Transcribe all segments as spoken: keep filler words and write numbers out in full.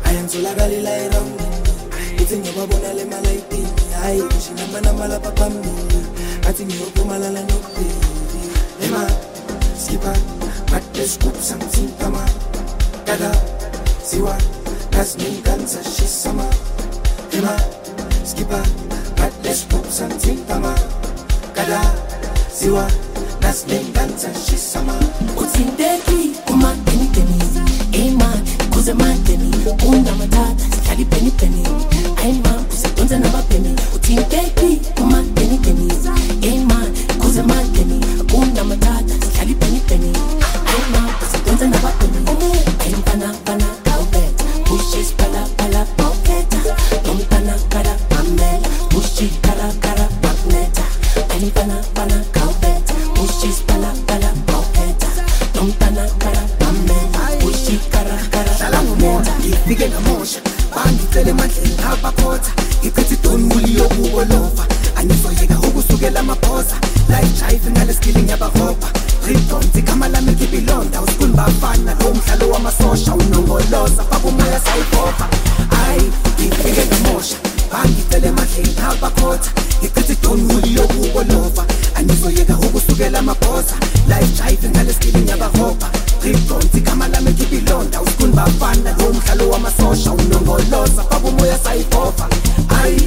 ayangitholakali la erawundini ithi ngiyababona le malayitini hayi nginamana lapha phambili athi ngiyophumalala nokubili ema skipper but the scoop something kama kada siwa das min ganze schisama ema skipper but the scoop something kama kada siwa das min ganze schisama utsindeki uma penny penny ema kuze manteni unda matata sikali penny penny ema kuze donza naba penny utsindeki uma penny penny ema kuze manteni unda matata sikali penny penny ema kuze donza naba penny ema pana pana kaubet bushes pala pala pocketa tom pana kara amel bushi kara kara magneta ema pana pana kaubet bushes pala pala pocketa tom pana kara amel bushi kara kara dlala ngomona ngifike ngamosha bangicele emandleni abakhotha ngicithe idonuli yokubolova angizoyeka ukusukela amaphosa life drive ngaleskili ngiyabahopa ribonzi igama lami ngibilonda usikuni bafana lo mdlalo wamasosha unongoloza babumoya sayiphopha hayi ngifike ngamosha bangicele emandleni abakhotha ngicithe idonuli yokubolova angizoyeka ukusukela amaphosa life drive ngaleskili ngiyabahopa ribonzi igama lami ngibilonda usikuni bafana lo mdlalo wamasosha unongoloza babumoya sayiphopha hayi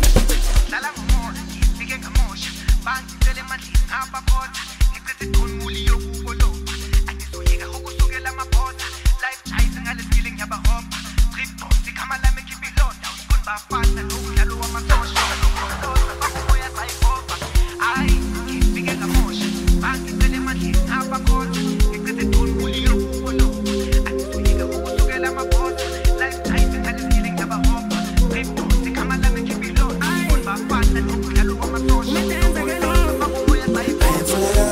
dlala ngomona ngifike ngamosha bangicele emandleni abakhotha ngicithe idonuli yokubolova angizoyeka ukusukela amaphosa life drive ngaleskili ngiyabahopa ribonzi igama lami ngibilonda usikuni bafana lo mdlalo wamasosha unongoloza babumoya sayiphopha hayi ngifike ngamosha bangicele emandleni abakhotha ngicithe idonuli yokubolova angizoyeka ukusukela amaphosa life drive ngaleskili ngiyabahopa ribonzi igama lami ngibilonda usikuni bafana lo mdlalo wamasosha unongoloza babumoya sayiphopha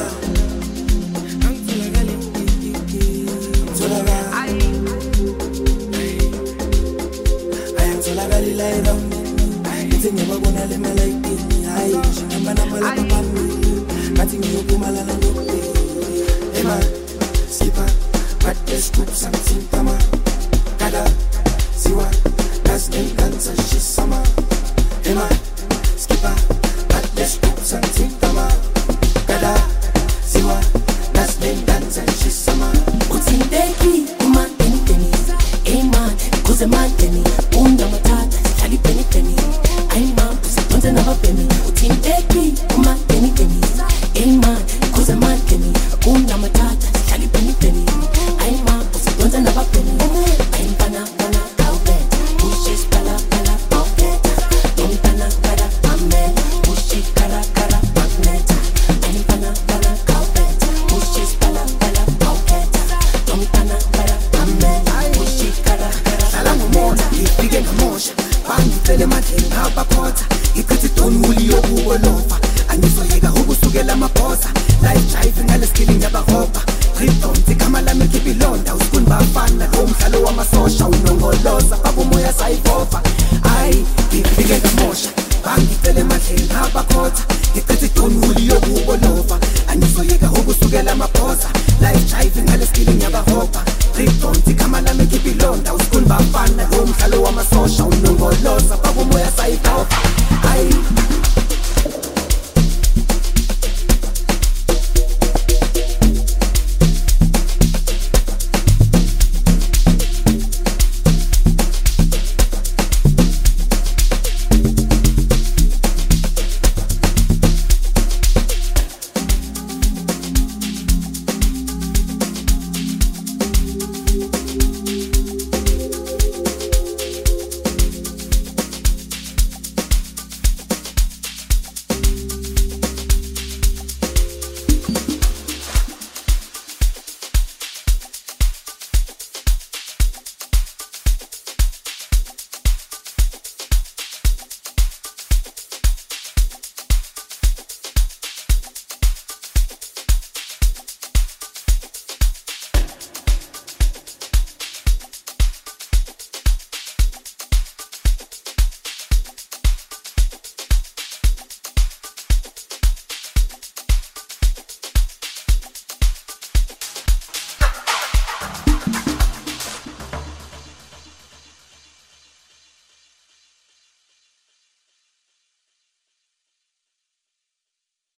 ayangitholakali la erawundini ithi ngiyababona le malayitini hayi nginamana lapha phambili athi ngiyophumalala nokubili ema skipper but the scoop something kama kada siwa das min ganze schisama ema skipper but the scoop something kama kada siwa das min ganze schisama utsindeki uma penny penny ema kuze manteni unda matata sikali penny penny ema kuze donza naba penny utsindeki uma penny penny ema kuze manteni unda matata sikali penny penny ema kuze donza naba penny ema pana pana kaubet bushes pala pala pocketa tom pana kara amel bushi kara kara magneta ema pana pana kaubet bushes pala pala pocketa tom pana kara amel bushi kara kara dlala ngomona ngifike ngamosha bangicele emandleni abakhotha ngicithe idonuli yokubolova angizoyeka ukusukela amaphosa life drive ngaleskili ngiyabahopa ribonzi igama lami ngibilonda usikuni bafana lo mdlalo wamasosha unongoloza babumoya sayiphopha hayi ngifike ngamosha bangicele emandleni abakhotha ngicithe idonuli yokubolova angizoyeka ukusukela amaphosa life drive ngaleskili ngiyabahopa ribonzi igama lami ngibilonda